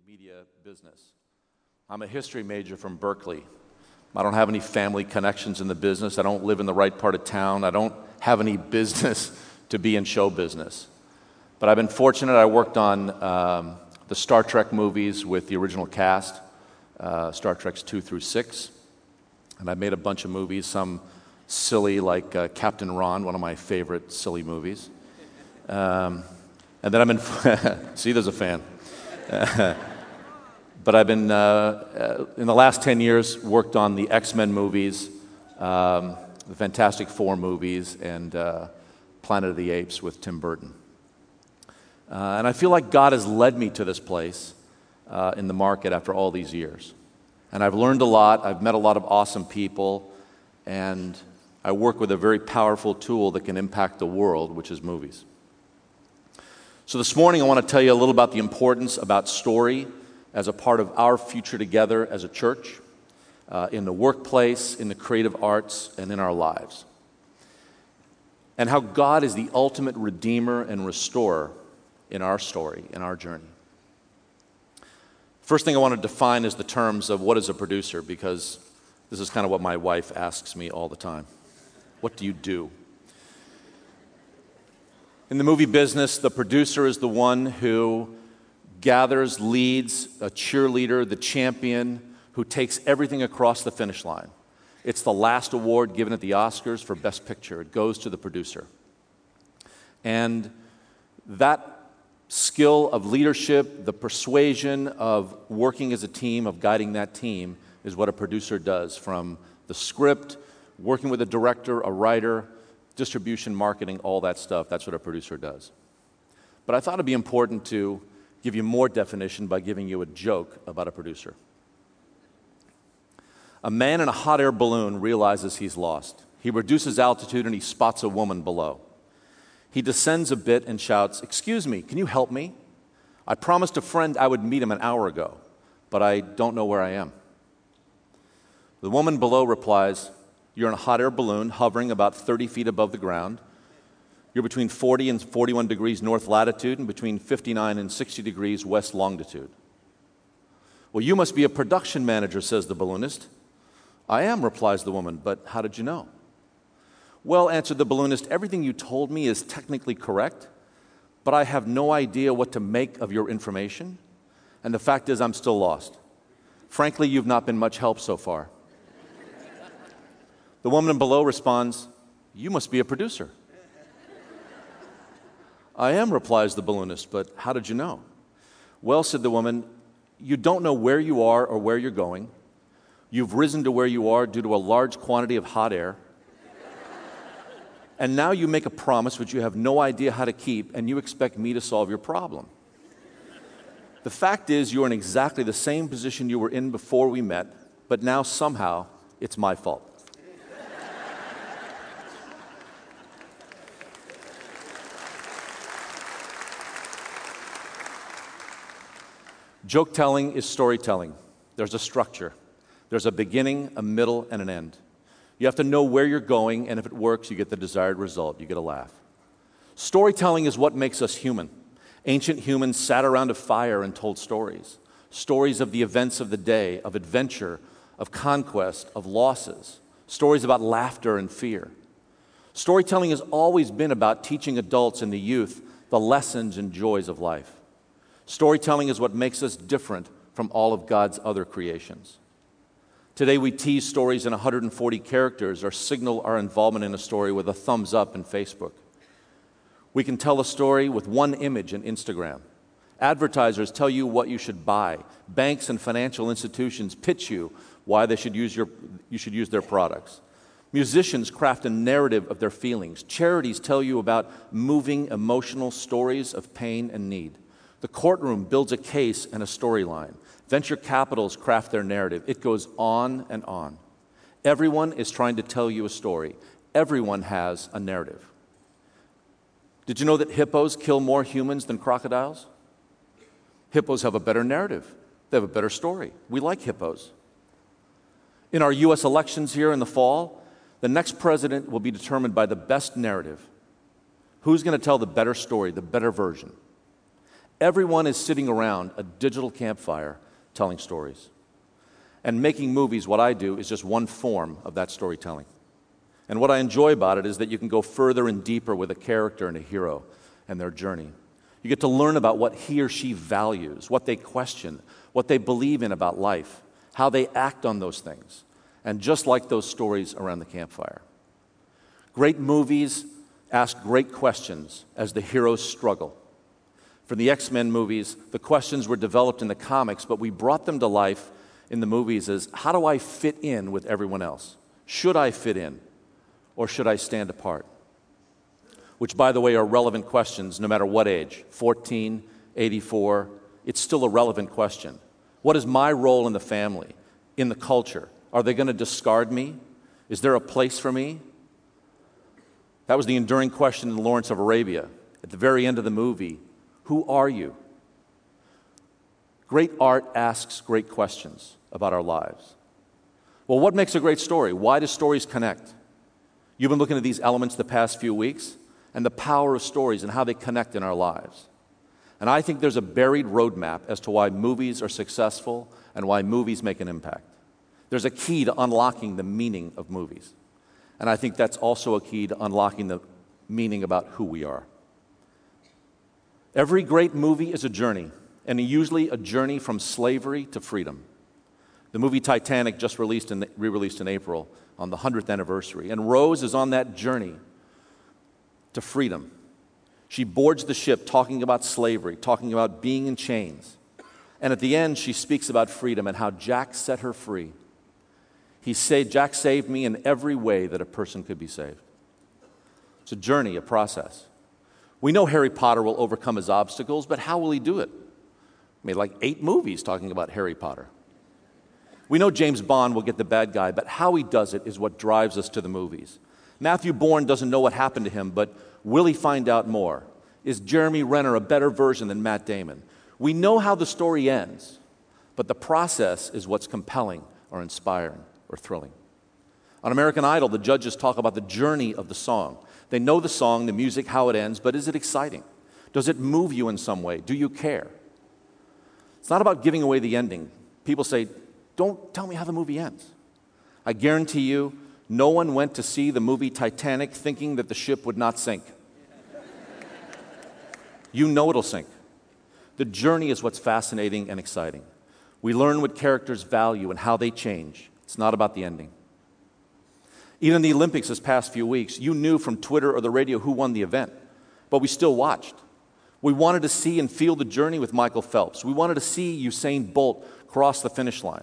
media business. I'm a history major from Berkeley. I don't have any family connections in the business. I don't live in the right part of town. I don't have any business to be in show business. But I've been fortunate. I worked on the Star Trek movies with the original cast, Star Treks 2 through 6. And I made a bunch of movies, some silly like Captain Ron, one of my favorite silly movies. And then I'm in, see, there's a fan. But I've been, in the last 10 years, worked on the X-Men movies, the Fantastic Four movies, and Planet of the Apes with Tim Burton. And I feel like God has led me to this place in the market after all these years. And I've learned a lot. I've met a lot of awesome people. And I work with a very powerful tool that can impact the world, which is movies. So this morning I want to tell you a little about the importance about story as a part of our future together as a church, in the workplace, in the creative arts, and in our lives. And how God is the ultimate redeemer and restorer in our story, in our journey. First thing I want to define is the terms of what is a producer, because this is kind of what my wife asks me all the time. What do you do? In the movie business, the producer is the one who gathers, leads, a cheerleader, the champion, who takes everything across the finish line. It's the last award given at the Oscars for Best Picture. It goes to the producer. And that skill of leadership, the persuasion of working as a team, of guiding that team, is what a producer does, from the script, working with a director, a writer, distribution, marketing, all that stuff. That's what a producer does. But I thought it'd be important to give you more definition by giving you a joke about a producer. A man in a hot air balloon realizes he's lost. He reduces altitude and he spots a woman below. He descends a bit and shouts, "Excuse me, can you help me? I promised a friend I would meet him an hour ago, but I don't know where I am." The woman below replies, "You're in a hot air balloon hovering about 30 feet above the ground. You're between 40 and 41 degrees north latitude and between 59 and 60 degrees west longitude." "Well, you must be a production manager," says the balloonist. "I am," replies the woman, "but how did you know?" "Well," answered the balloonist, "everything you told me is technically correct, but I have no idea what to make of your information, and the fact is I'm still lost. Frankly, you've not been much help so far." The woman below responds, "You must be a producer." "I am," replies the balloonist, "but how did you know?" "Well," said the woman, "you don't know where you are or where you're going. You've risen to where you are due to a large quantity of hot air. And now you make a promise which you have no idea how to keep, and you expect me to solve your problem. The fact is you're in exactly the same position you were in before we met, but now somehow it's my fault." Joke telling is storytelling. There's a structure. There's a beginning, a middle, and an end. You have to know where you're going, and if it works, you get the desired result. You get a laugh. Storytelling is what makes us human. Ancient humans sat around a fire and told stories. Stories of the events of the day, of adventure, of conquest, of losses. Stories about laughter and fear. Storytelling has always been about teaching adults and the youth the lessons and joys of life. Storytelling is what makes us different from all of God's other creations. Today we tease stories in 140 characters or signal our involvement in a story with a thumbs up in Facebook. We can tell a story with one image in Instagram. Advertisers tell you what you should buy. Banks and financial institutions pitch you why you should use their products. Musicians craft a narrative of their feelings. Charities tell you about moving, emotional stories of pain and need. The courtroom builds a case and a storyline. Venture capitals craft their narrative. It goes on and on. Everyone is trying to tell you a story. Everyone has a narrative. Did you know that hippos kill more humans than crocodiles? Hippos have a better narrative. They have a better story. We like hippos. In our U.S. elections here in the fall, the next president will be determined by the best narrative. Who's going to tell the better story, the better version? Everyone is sitting around a digital campfire telling stories. And making movies, what I do, is just one form of that storytelling. And what I enjoy about it is that you can go further and deeper with a character and a hero and their journey. You get to learn about what he or she values, what they question, what they believe in about life, how they act on those things. And just like those stories around the campfire. Great movies ask great questions as the heroes struggle. For the X-Men movies, the questions were developed in the comics, but we brought them to life in the movies as, how do I fit in with everyone else? Should I fit in? Or should I stand apart? Which, by the way, are relevant questions no matter what age, 14, 84, it's still a relevant question. What is my role in the family, in the culture? Are they going to discard me? Is there a place for me? That was the enduring question in Lawrence of Arabia. At the very end of the movie, who are you? Great art asks great questions about our lives. Well, what makes a great story? Why do stories connect? You've been looking at these elements the past few weeks and the power of stories and how they connect in our lives. And I think there's a buried roadmap as to why movies are successful and why movies make an impact. There's a key to unlocking the meaning of movies. And I think that's also a key to unlocking the meaning about who we are. Every great movie is a journey, and usually a journey from slavery to freedom. The movie Titanic just re-released in April on the 100th anniversary, and Rose is on that journey to freedom. She boards the ship talking about slavery, talking about being in chains. And at the end, she speaks about freedom and how Jack set her free. Jack saved me in every way that a person could be saved. It's a journey, a process. We know Harry Potter will overcome his obstacles, but how will he do it? Made like 8 movies talking about Harry Potter. We know James Bond will get the bad guy, but how he does it is what drives us to the movies. Matthew Bourne doesn't know what happened to him, but will he find out more? Is Jeremy Renner a better version than Matt Damon? We know how the story ends, but the process is what's compelling or inspiring or thrilling. On American Idol, the judges talk about the journey of the song. They know the song, the music, how it ends, but is it exciting? Does it move you in some way? Do you care? It's not about giving away the ending. People say, don't tell me how the movie ends. I guarantee you, no one went to see the movie Titanic thinking that the ship would not sink. You know it'll sink. The journey is what's fascinating and exciting. We learn what characters value and how they change. It's not about the ending. Even in the Olympics this past few weeks, you knew from Twitter or the radio who won the event, but we still watched. We wanted to see and feel the journey with Michael Phelps. We wanted to see Usain Bolt cross the finish line.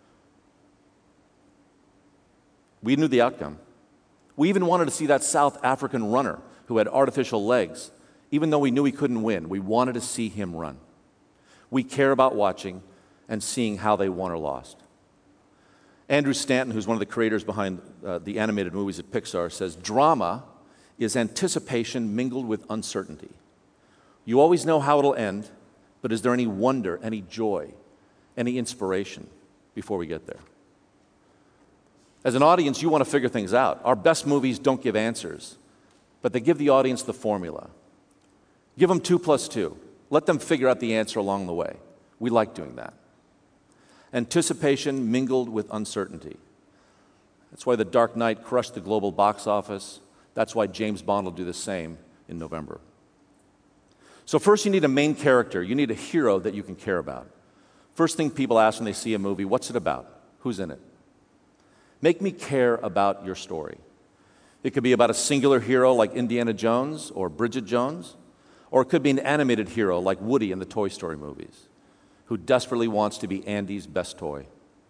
We knew the outcome. We even wanted to see that South African runner who had artificial legs. Even though we knew he couldn't win, we wanted to see him run. We care about watching and seeing how they won or lost. Andrew Stanton, who's one of the creators behind the animated movies at Pixar, says, drama is anticipation mingled with uncertainty. You always know how it'll end, but is there any wonder, any joy, any inspiration before we get there? As an audience, you want to figure things out. Our best movies don't give answers, but they give the audience the formula. Give them 2 + 2. Let them figure out the answer along the way. We like doing that. Anticipation mingled with uncertainty. That's why The Dark Knight crushed the global box office. That's why James Bond will do the same in November. So first you need a main character. You need a hero that you can care about. First thing people ask when they see a movie, what's it about? Who's in it? Make me care about your story. It could be about a singular hero like Indiana Jones or Bridget Jones, or it could be an animated hero like Woody in the Toy Story movies, who desperately wants to be Andy's best toy.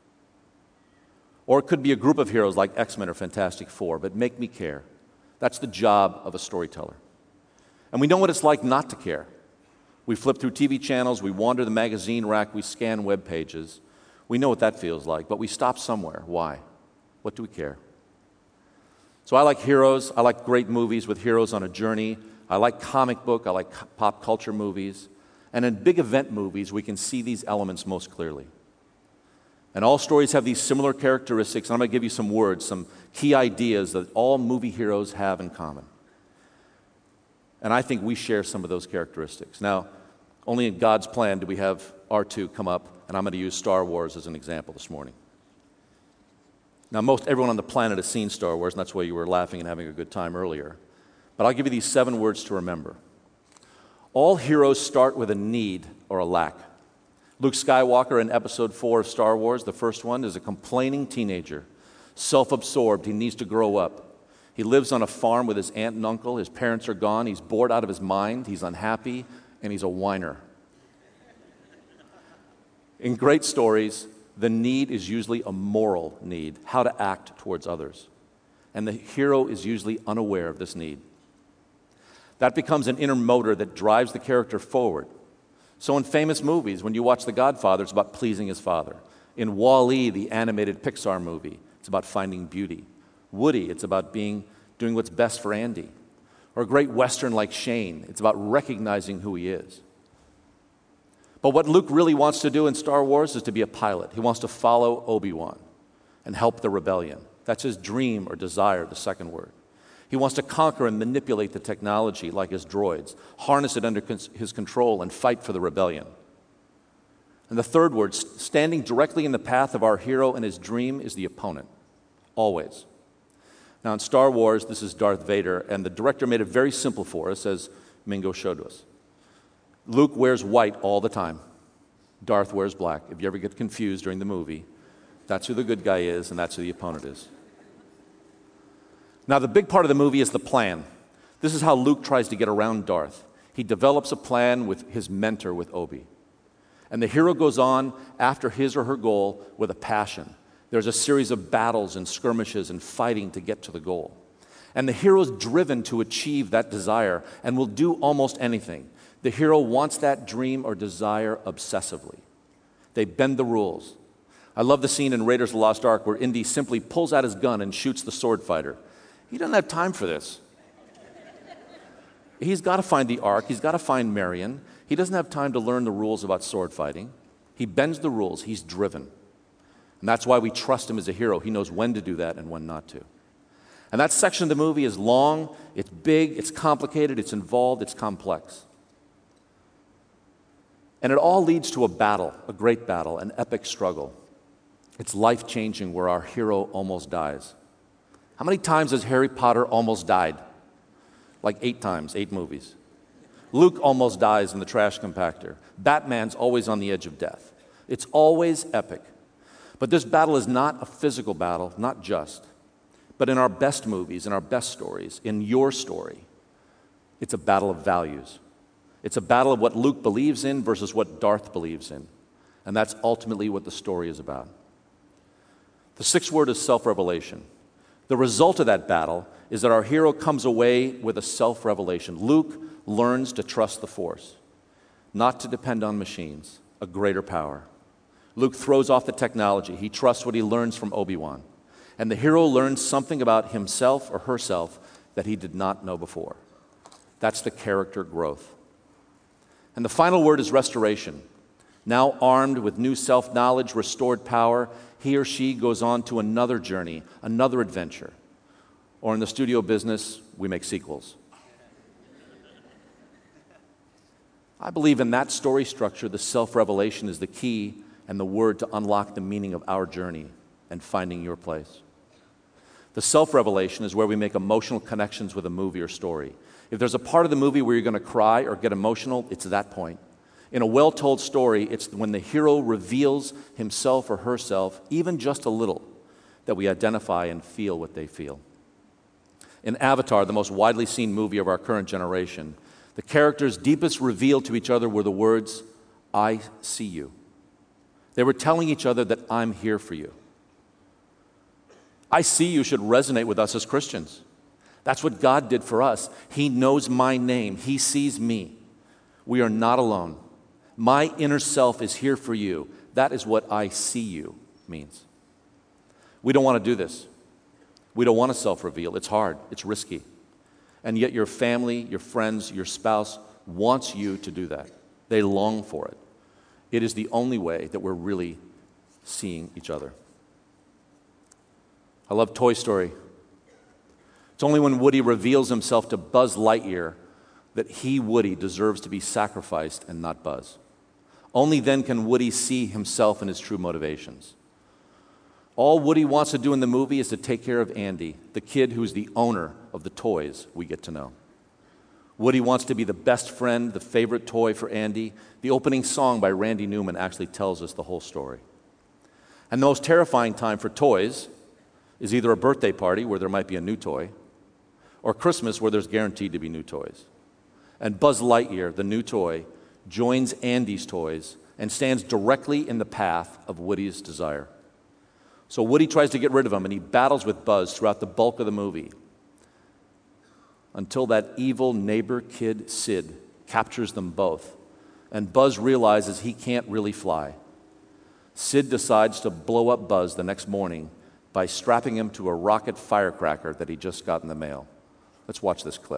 Or it could be a group of heroes like X-Men or Fantastic Four, but make me care. That's the job of a storyteller. And we know what it's like not to care. We flip through TV channels, we wander the magazine rack, we scan web pages. We know what that feels like, but we stop somewhere. Why? What do we care? So I like heroes. I like great movies with heroes on a journey. I like comic book. I like pop culture movies. And in big event movies, we can see these elements most clearly. And all stories have these similar characteristics. And I'm going to give you some words, some key ideas that all movie heroes have in common. And I think we share some of those characteristics. Now, Only in God's plan do we have R2 come up, and I'm going to use Star Wars as an example this morning. Now, most everyone on the planet has seen Star Wars, and that's why you were laughing and having a good time earlier. But I'll give you these 7 words to remember. All heroes start with a need or a lack. Luke Skywalker in Episode 4 of Star Wars, the first one, is a complaining teenager, self-absorbed. He needs to grow up. He lives on a farm with his aunt and uncle. His parents are gone. He's bored out of his mind. He's unhappy, and he's a whiner. In great stories, the need is usually a moral need, how to act towards others. And the hero is usually unaware of this need. That becomes an inner motor that drives the character forward. So in famous movies, when you watch The Godfather, it's about pleasing his father. In Wall-E, the animated Pixar movie, it's about finding beauty. Woody, it's about doing what's best for Andy. Or a great Western like Shane, it's about recognizing who he is. But what Luke really wants to do in Star Wars is to be a pilot. He wants to follow Obi-Wan and help the rebellion. That's his dream or desire, the second word. He wants to conquer and manipulate the technology like his droids, harness it under his control, and fight for the rebellion. And the third word, standing directly in the path of our hero and his dream, is the opponent, always. Now in Star Wars, this is Darth Vader, and the director made it very simple for us, as Mingo showed us. Luke wears white all the time. Darth wears black. If you ever get confused during the movie, that's who the good guy is, and that's who the opponent is. Now, the big part of the movie is the plan. This is how Luke tries to get around Darth. He develops a plan with his mentor, with Obi. And the hero goes on after his or her goal with a passion. There's a series of battles and skirmishes and fighting to get to the goal. And the hero's driven to achieve that desire and will do almost anything. The hero wants that dream or desire obsessively. They bend the rules. I love the scene in Raiders of the Lost Ark where Indy simply pulls out his gun and shoots the sword fighter. He doesn't have time for this. He's got to find the Ark. He's got to find Marion. He doesn't have time to learn the rules about sword fighting. He bends the rules. He's driven. And that's why we trust him as a hero. He knows when to do that and when not to. And that section of the movie is long, it's big, it's complicated, it's involved, it's complex. And it all leads to a battle, a great battle, an epic struggle. It's life-changing where our hero almost dies. How many times has Harry Potter almost died? Like 8 times, 8 movies. Luke almost dies in the trash compactor. Batman's always on the edge of death. It's always epic. But this battle is not a physical battle, not just. But in our best movies, in our best stories, in your story, it's a battle of values. It's a battle of what Luke believes in versus what Darth believes in. And that's ultimately what the story is about. The 6th word is self-revelation. The result of that battle is that our hero comes away with a self-revelation. Luke learns to trust the Force, not to depend on machines, a greater power. Luke throws off the technology. He trusts what he learns from Obi-Wan. And the hero learns something about himself or herself that he did not know before. That's the character growth. And the final word is restoration. Now armed with new self-knowledge, restored power, he or she goes on to another journey, another adventure. Or in the studio business, we make sequels. I believe in that story structure, the self-revelation is the key and the word to unlock the meaning of our journey and finding your place. The self-revelation is where we make emotional connections with a movie or story. If there's a part of the movie where you're going to cry or get emotional, it's that point. In a well-told story, it's when the hero reveals himself or herself, even just a little, that we identify and feel what they feel. In Avatar, the most widely seen movie of our current generation, the characters' deepest reveal to each other were the words, "I see you." They were telling each other that I'm here for you. "I see you" should resonate with us as Christians. That's what God did for us. He knows my name. He sees me. We are not alone. My inner self is here for you. That is what "I see you" means. We don't want to do this. We don't want to self-reveal. It's hard. It's risky. And yet your family, your friends, your spouse wants you to do that. They long for it. It is the only way that we're really seeing each other. I love Toy Story. It's only when Woody reveals himself to Buzz Lightyear that he, Woody, deserves to be sacrificed and not Buzz. Only then can Woody see himself and his true motivations. All Woody wants to do in the movie is to take care of Andy, the kid who's the owner of the toys we get to know. Woody wants to be the best friend, the favorite toy for Andy. The opening song by Randy Newman actually tells us the whole story. And the most terrifying time for toys is either a birthday party where there might be a new toy, or Christmas where there's guaranteed to be new toys. And Buzz Lightyear, the new toy, joins Andy's toys and stands directly in the path of Woody's desire. So Woody tries to get rid of him, and he battles with Buzz throughout the bulk of the movie until that evil neighbor kid, Sid, captures them both. And Buzz realizes he can't really fly. Sid decides to blow up Buzz the next morning by strapping him to a rocket firecracker that he just got in the mail. Let's watch this clip.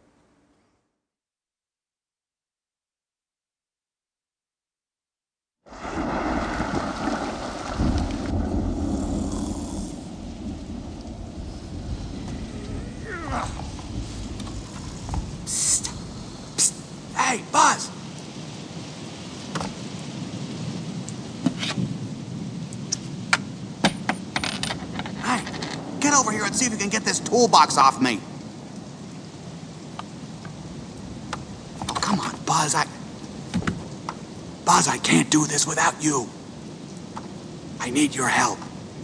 Psst. Psst. Hey, Buzz! Hey, get over here and see if you can get this toolbox off me. Oh, come on, Buzz, Buzz, I can't do this without you. I need your help.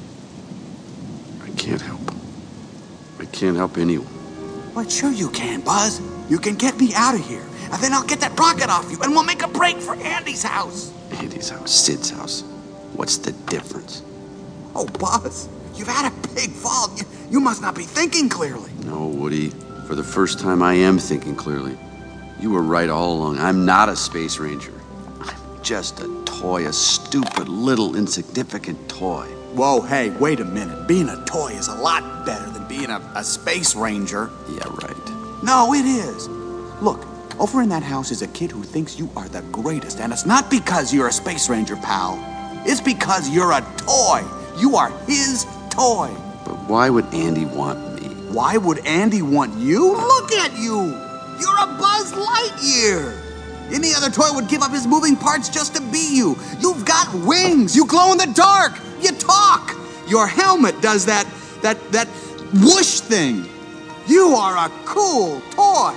I can't help. I can't help anyone. Well, sure you can, Buzz. You can get me out of here, and then I'll get that rocket off you, and we'll make a break for Andy's house. Andy's house, Sid's house. What's the difference? Oh, Buzz, you've had a big fall. You must not be thinking clearly. No, Woody. For the first time, I am thinking clearly. You were right all along. I'm not a space ranger. I'm just a toy, a stupid, little, insignificant toy. Whoa, hey, wait a minute. Being a toy is a lot better than being a space ranger. Yeah, right. No, it is. Look, over in that house is a kid who thinks you are the greatest, and it's not because you're a space ranger, pal. It's because you're a toy. You are his toy. But why would Andy want me? Why would Andy want you? Look at you. You're a Buzz Lightyear. Any other toy would give up his moving parts just to be you. You've got wings. You glow in the dark. You talk. Your helmet does that whoosh thing. You are a cool toy.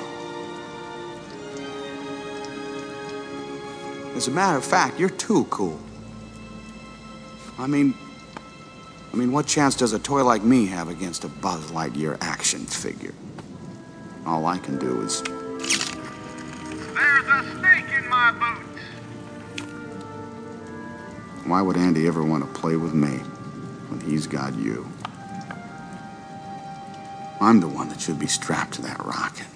As a matter of fact, you're too cool. I mean, what chance does a toy like me have against a Buzz Lightyear action figure? All I can do is... There's a snake in my boots. Why would Andy ever want to play with me when he's got you? I'm the one that should be strapped to that rocket.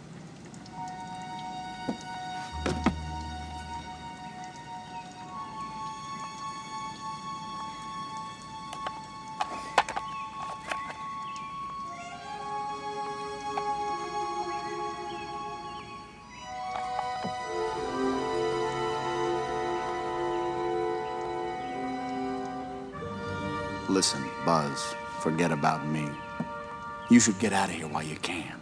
Listen, Buzz, forget about me. You should get out of here while you can.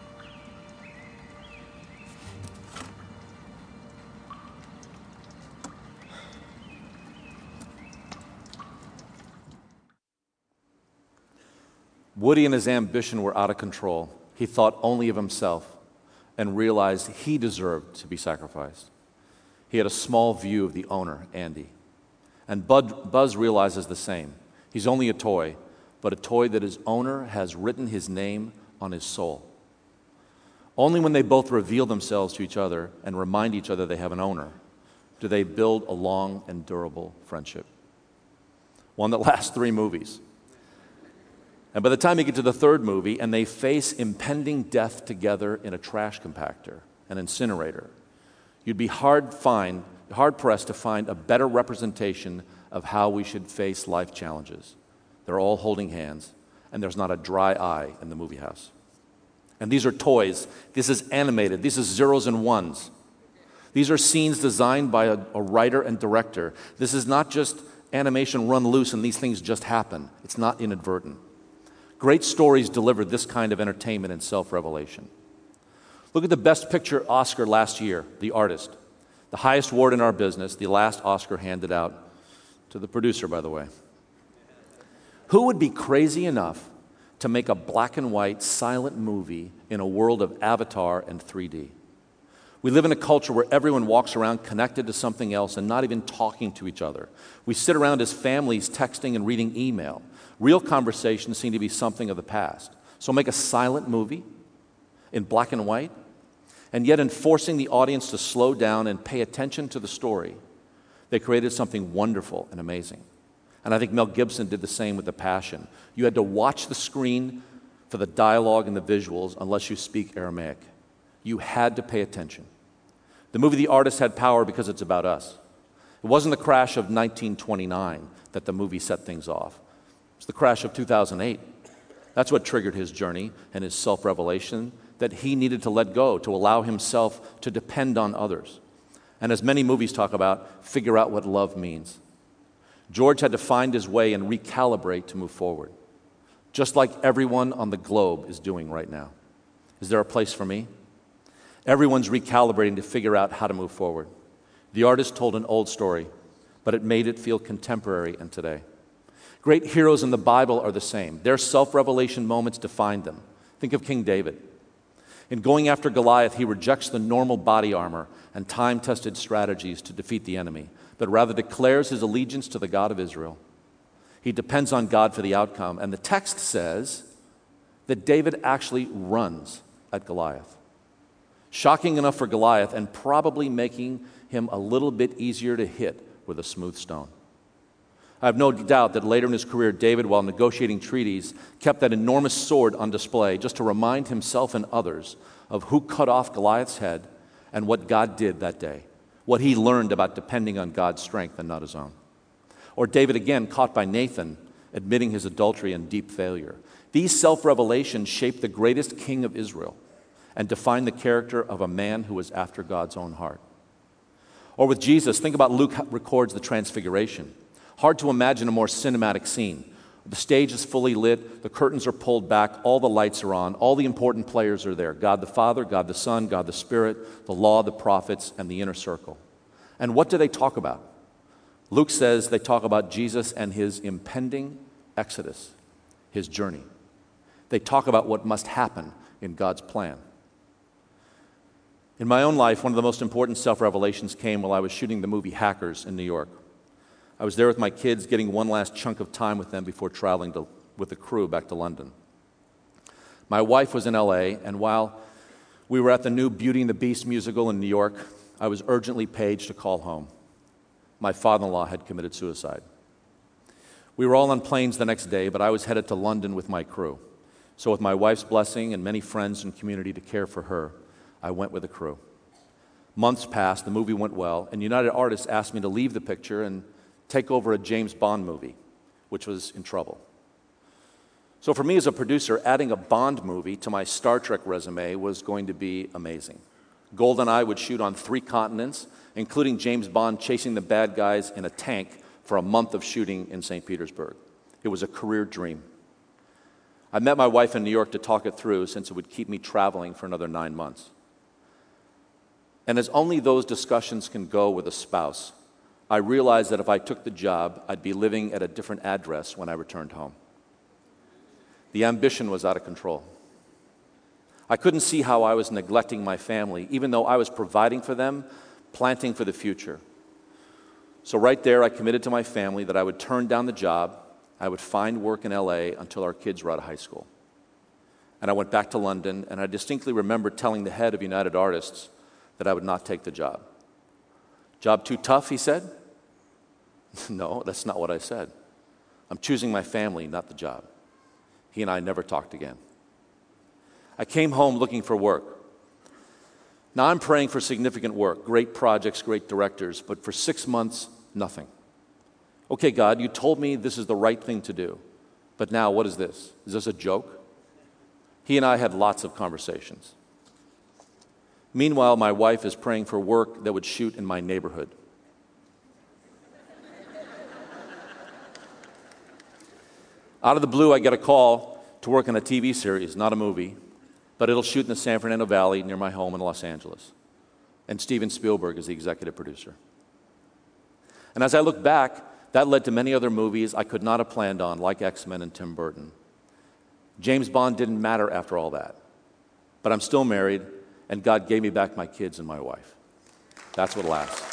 Woody and his ambition were out of control. He thought only of himself and realized he deserved to be sacrificed. He had a small view of the owner, Andy. And Buzz realizes the same. He's only a toy, but a toy that his owner has written his name on his soul. Only when they both reveal themselves to each other and remind each other they have an owner do they build a long and durable friendship. One that lasts 3 movies. And by the time you get to the 3rd movie and they face impending death together in a trash compactor, an incinerator, you'd be hard-pressed to find a better representation of how we should face life challenges. They're all holding hands, and there's not a dry eye in the movie house. And these are toys. This is animated. This is zeros and ones. These are scenes designed by a writer and director. This is not just animation run loose and these things just happen. It's not inadvertent. Great stories deliver this kind of entertainment and self-revelation. Look at the Best Picture Oscar last year, The Artist, the highest award in our business, the last Oscar handed out to the producer, by the way. Who would be crazy enough to make a black and white silent movie in a world of Avatar and 3D? We live in a culture where everyone walks around connected to something else and not even talking to each other. We sit around as families texting and reading email. Real conversations seem to be something of the past. So make a silent movie in black and white, and yet in forcing the audience to slow down and pay attention to the story, they created something wonderful and amazing. And I think Mel Gibson did the same with The Passion. You had to watch the screen for the dialogue and the visuals unless you speak Aramaic. You had to pay attention. The movie The Artist had power because it's about us. It wasn't the crash of 1929 that the movie set things off. It's the crash of 2008. That's what triggered his journey and his self-revelation, that he needed to let go, to allow himself to depend on others. And as many movies talk about, figure out what love means. George had to find his way and recalibrate to move forward, just like everyone on the globe is doing right now. Is there a place for me? Everyone's recalibrating to figure out how to move forward. The Artist told an old story, but it made it feel contemporary and today. Great heroes in the Bible are the same. Their self-revelation moments defined them. Think of King David. In going after Goliath, he rejects the normal body armor and time-tested strategies to defeat the enemy, but rather declares his allegiance to the God of Israel. He depends on God for the outcome, and the text says that David actually runs at Goliath. Shocking enough for Goliath, and probably making him a little bit easier to hit with a smooth stone. I have no doubt that later in his career, David, while negotiating treaties, kept that enormous sword on display just to remind himself and others of who cut off Goliath's head and what God did that day, what he learned about depending on God's strength and not his own. Or David, again, caught by Nathan, admitting his adultery and deep failure. These self-revelations shaped the greatest king of Israel and defined the character of a man who was after God's own heart. Or with Jesus, think about Luke records the Transfiguration. Hard to imagine a more cinematic scene. The stage is fully lit, the curtains are pulled back, all the lights are on, all the important players are there. God the Father, God the Son, God the Spirit, the law, the prophets, and the inner circle. And what do they talk about? Luke says they talk about Jesus and his impending exodus, his journey. They talk about what must happen in God's plan. In my own life, one of the most important self-revelations came while I was shooting the movie Hackers in New York. I was there with my kids, getting one last chunk of time with them before traveling with the crew back to London. My wife was in LA, and while we were at the new Beauty and the Beast musical in New York, I was urgently paged to call home. My father-in-law had committed suicide. We were all on planes the next day, but I was headed to London with my crew. So with my wife's blessing and many friends and community to care for her, I went with the crew. Months passed, the movie went well, and United Artists asked me to leave the picture and take over a James Bond movie, which was in trouble. So for me as a producer, adding a Bond movie to my Star Trek resume was going to be amazing. GoldenEye would shoot on 3 continents, including James Bond chasing the bad guys in a tank for a month of shooting in St. Petersburg. It was a career dream. I met my wife in New York to talk it through, since it would keep me traveling for another 9 months. And as only those discussions can go with a spouse, I realized that if I took the job, I'd be living at a different address when I returned home. The ambition was out of control. I couldn't see how I was neglecting my family, even though I was providing for them, planting for the future. So right there, I committed to my family that I would turn down the job, I would find work in LA until our kids were out of high school. And I went back to London, and I distinctly remember telling the head of United Artists that I would not take the job. Job too tough, he said? No, that's not what I said. I'm choosing my family, not the job. He and I never talked again. I came home looking for work. Now I'm praying for significant work, great projects, great directors, but for 6 months, nothing. Okay, God, you told me this is the right thing to do, but now what is this? Is this a joke? He and I had lots of conversations. Meanwhile, my wife is praying for work that would shoot in my neighborhood. Out of the blue, I get a call to work on a TV series, not a movie, but it'll shoot in the San Fernando Valley near my home in Los Angeles. And Steven Spielberg is the executive producer. And as I look back, that led to many other movies I could not have planned on, like X-Men and Tim Burton. James Bond didn't matter after all that. But I'm still married, and God gave me back my kids and my wife. That's what lasts.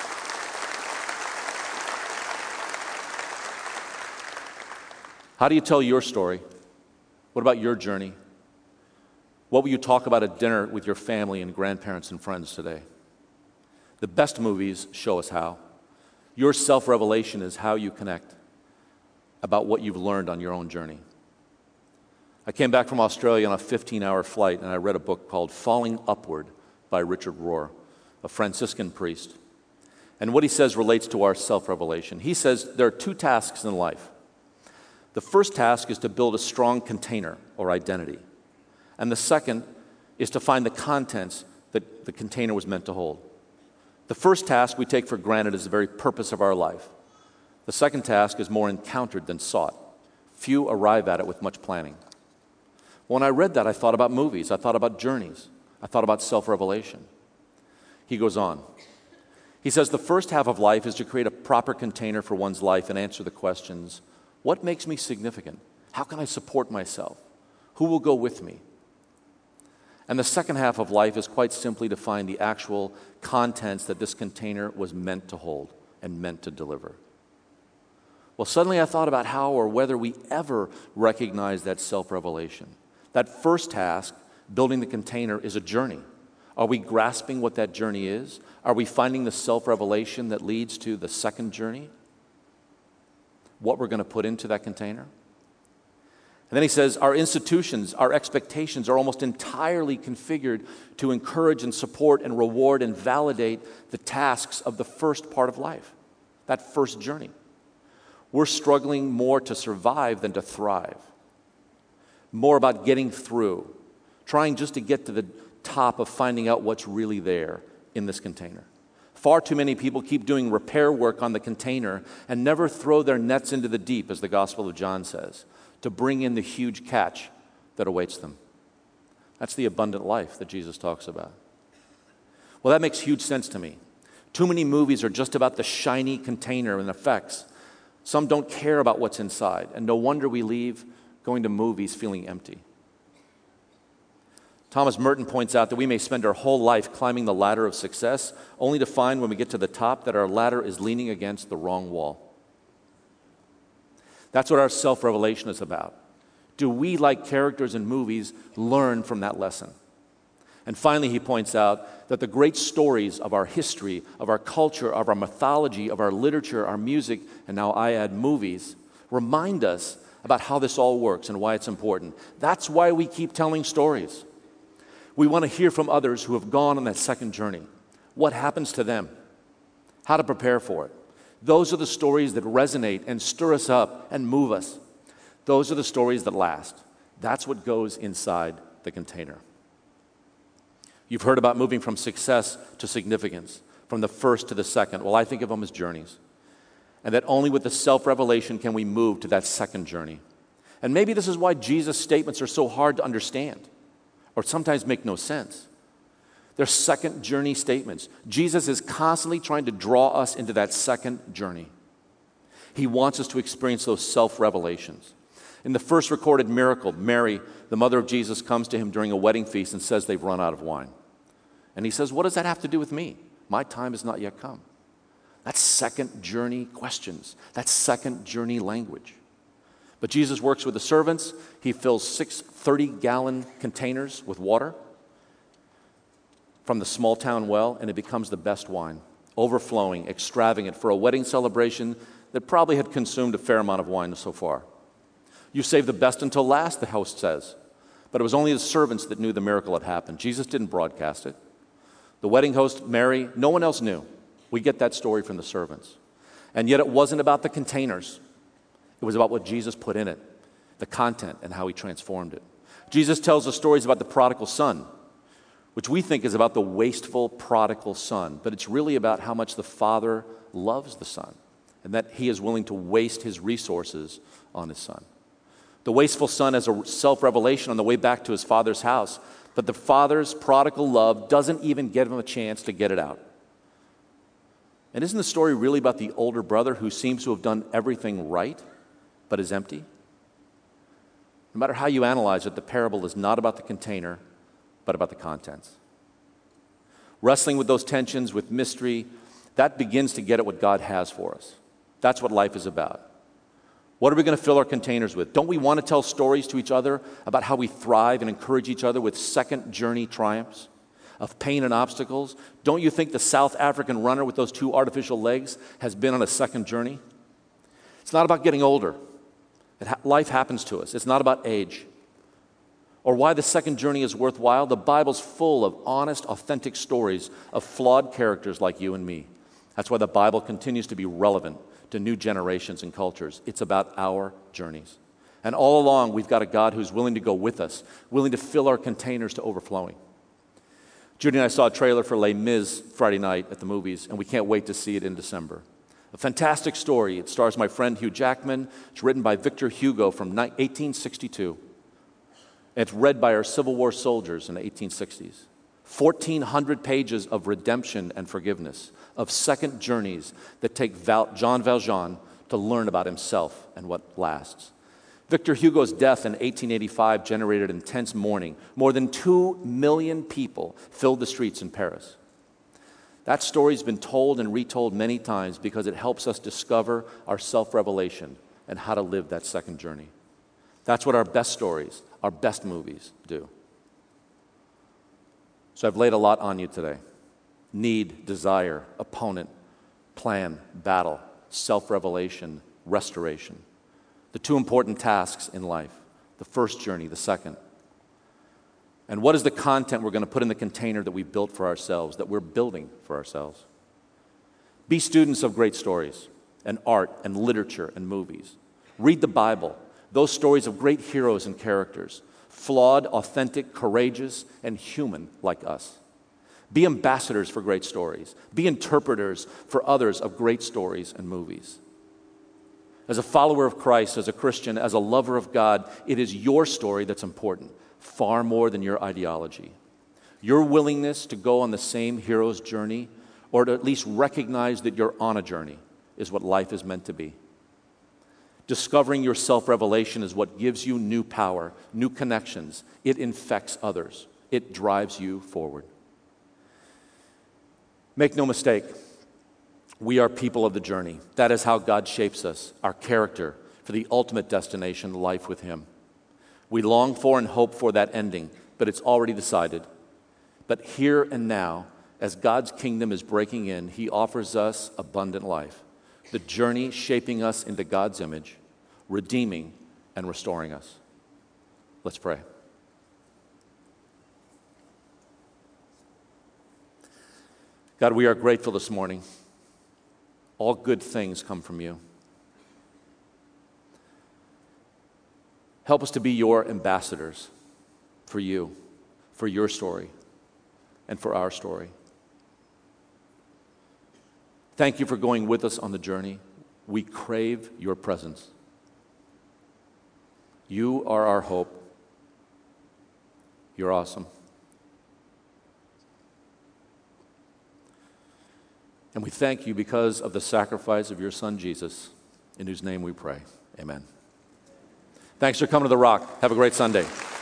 How do you tell your story? What about your journey? What will you talk about at dinner with your family and grandparents and friends today? The best movies show us how. Your self-revelation is how you connect about what you've learned on your own journey. I came back from Australia on a 15-hour flight, and I read a book called Falling Upward by Richard Rohr, a Franciscan priest. And what he says relates to our self-revelation. He says there are two tasks in life. The first task is to build a strong container or identity. And the second is to find the contents that the container was meant to hold. The first task we take for granted is the very purpose of our life. The second task is more encountered than sought. Few arrive at it with much planning. When I read that, I thought about movies. I thought about journeys. I thought about self-revelation. He goes on. He says the first half of life is to create a proper container for one's life and answer the questions, what makes me significant? How can I support myself? Who will go with me? And the second half of life is quite simply to find the actual contents that this container was meant to hold and meant to deliver. Well, suddenly I thought about how or whether we ever recognize that self-revelation. That first task, building the container, is a journey. Are we grasping what that journey is? Are we finding the self-revelation that leads to the second journey? What we're going to put into that container? And then he says, our institutions, our expectations are almost entirely configured to encourage and support and reward and validate the tasks of the first part of life, that first journey. We're struggling more to survive than to thrive. More about getting through, trying just to get to the top of finding out what's really there in this container. Far too many people keep doing repair work on the container and never throw their nets into the deep, as the Gospel of John says, to bring in the huge catch that awaits them. That's the abundant life that Jesus talks about. Well, that makes huge sense to me. Too many movies are just about the shiny container and effects. Some don't care about what's inside, and no wonder we leave going to movies feeling empty. Thomas Merton points out that we may spend our whole life climbing the ladder of success, only to find when we get to the top that our ladder is leaning against the wrong wall. That's what our self-revelation is about. Do we, like characters in movies, learn from that lesson? And finally, he points out that the great stories of our history, of our culture, of our mythology, of our literature, our music, and now I add movies, remind us about how this all works and why it's important. That's why we keep telling stories. We want to hear from others who have gone on that second journey. What happens to them? How to prepare for it. Those are the stories that resonate and stir us up and move us. Those are the stories that last. That's what goes inside the container. You've heard about moving from success to significance, from the first to the second. Well, I think of them as journeys. And that only with the self-revelation can we move to that second journey. And maybe this is why Jesus' statements are so hard to understand, or sometimes make no sense. They're second journey statements. Jesus is constantly trying to draw us into that second journey. He wants us to experience those self-revelations. In the first recorded miracle, Mary, the mother of Jesus, comes to him during a wedding feast and says they've run out of wine. And he says, what does that have to do with me? My time has not yet come. That's second journey questions. That's second journey language. But Jesus works with the servants. He fills 6 30-gallon containers with water from the small town well, and it becomes the best wine, overflowing, extravagant, for a wedding celebration that probably had consumed a fair amount of wine so far. You saved the best until last, the host says. But it was only the servants that knew the miracle had happened. Jesus didn't broadcast it. The wedding host, Mary, no one else knew. We get that story from the servants. And yet it wasn't about the containers. It was about what Jesus put in it, the content and how he transformed it. Jesus tells us stories about the prodigal son, which we think is about the wasteful prodigal son, but it's really about how much the father loves the son and that he is willing to waste his resources on his son. The wasteful son has a self-revelation on the way back to his father's house, but the father's prodigal love doesn't even give him a chance to get it out. And isn't the story really about the older brother who seems to have done everything right, but is empty? No matter how you analyze it, the parable is not about the container, but about the contents. Wrestling with those tensions, with mystery, that begins to get at what God has for us. That's what life is about. What are we going to fill our containers with? Don't we want to tell stories to each other about how we thrive and encourage each other with second journey triumphs of pain and obstacles? Don't you think the South African runner with those 2 artificial legs has been on a second journey? It's not about getting older. Life happens to us. It's not about age. Or why the second journey is worthwhile. The Bible's full of honest, authentic stories of flawed characters like you and me. That's why the Bible continues to be relevant to new generations and cultures. It's about our journeys. And all along, we've got a God who's willing to go with us, willing to fill our containers to overflowing. Judy and I saw a trailer for Les Mis Friday night at the movies, and we can't wait to see it in December. A fantastic story. It stars my friend Hugh Jackman. It's written by Victor Hugo from 1862. And it's read by our Civil War soldiers in the 1860s. 1,400 pages of redemption and forgiveness, of second journeys that take Jean Valjean to learn about himself and what lasts. Victor Hugo's death in 1885 generated intense mourning. More than 2 million people filled the streets in Paris. That story's been told and retold many times because it helps us discover our self-revelation and how to live that second journey. That's what our best stories, our best movies do. So I've laid a lot on you today. Need, desire, opponent, plan, battle, self-revelation, restoration. The 2 important tasks in life. The first journey, the second. And what is the content we're going to put in the container that we built for ourselves, that we're building for ourselves? Be students of great stories and art and literature and movies. Read the Bible, those stories of great heroes and characters, flawed, authentic, courageous, and human like us. Be ambassadors for great stories. Be interpreters for others of great stories and movies. As a follower of Christ, as a Christian, as a lover of God, it is your story that's important, far more than your ideology. Your willingness to go on the same hero's journey, or to at least recognize that you're on a journey, is what life is meant to be. Discovering your self-revelation is what gives you new power, new connections. It infects others. It drives you forward. Make no mistake, we are people of the journey. That is how God shapes us, our character, for the ultimate destination, life with Him. We long for and hope for that ending, but it's already decided. But here and now, as God's kingdom is breaking in, He offers us abundant life. The journey shaping us into God's image, redeeming and restoring us. Let's pray. God, we are grateful this morning. All good things come from you. Help us to be your ambassadors for you, for your story, and for our story. Thank you for going with us on the journey. We crave your presence. You are our hope. You're awesome. And we thank you because of the sacrifice of your Son, Jesus, in whose name we pray. Amen. Thanks for coming to The Rock. Have a great Sunday.